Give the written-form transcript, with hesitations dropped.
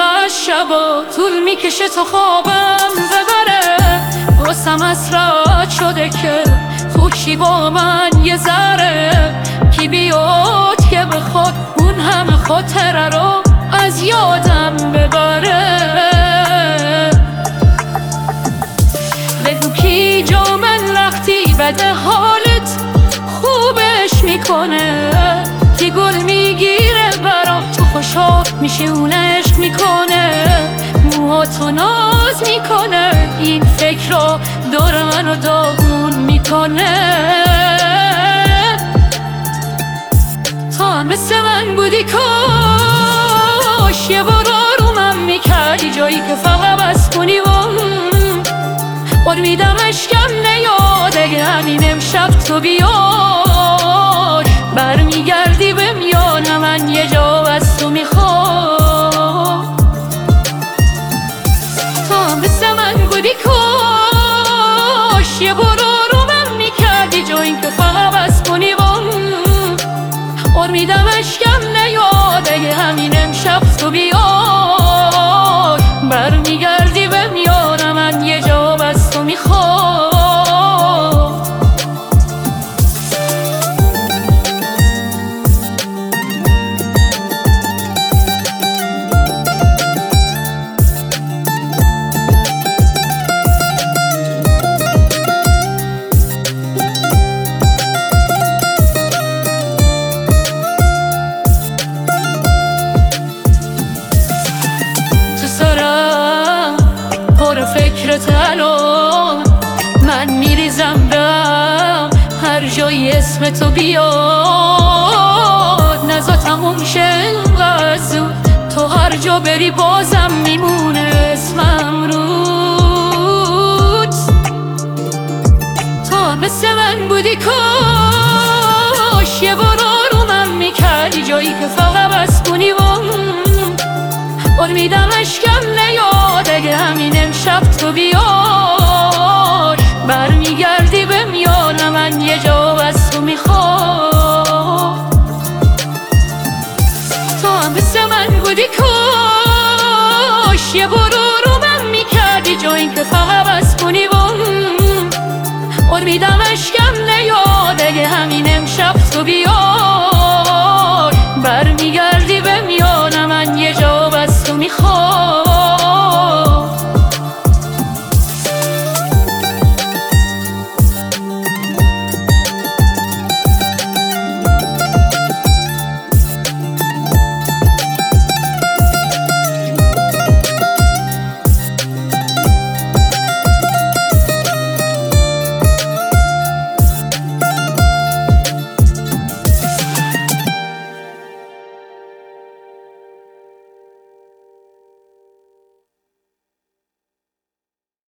از شبا طول میکشه تا خوابم ببره. واسم اسرار شده که تو چی با من یه ذره، کی بیاد که بخواد اون همه خاطره رو از یادم ببره. بگو کی جا من وقتی بده حالت خوبش میکنه، کی گل میگیره برام تو خوشحال میشه اون عشق میکنه، موهاتو ناز میکنه این فکر رو دور منو داغون میکنه. تو هم مثل من بودی کاش یه بار آرومم میکردی، جایی که فقط بس کنی و قول میدم اشکم نیاد اگه همین امشب تو بیاد برمیگردی بهم یا نه من یه جا از تو میخوام. تو هم مثل من بودی کاش یه بار آرومم میکردی، جایی که فقط بس کنی و قول میدم اشکم نیاد اگه همین امشب تو بیاد برمیگردی بهم یا نه من یه جا از تو میخوام. فکرت الان من میریزم دم هر جایی اسم تو بیاد، نزا تموم شه اینقدر زود تو هر جا بری بازم میمونه اسمم رود. تو مثل من بودی کاش یه بار آرومم میکردی، جایی که فقط بس کنی و قول میدم اشکم نیاد اگه همین امشب تو بیاد برمیگردی بهم یا نه من یه جا از تو میخوام. تو هم مثل من بودی کاش یه بار آرومم میکردی، جایی که فقط بس کنی و قول میدم اشکم نیاد اگه همین امشب تو بیاد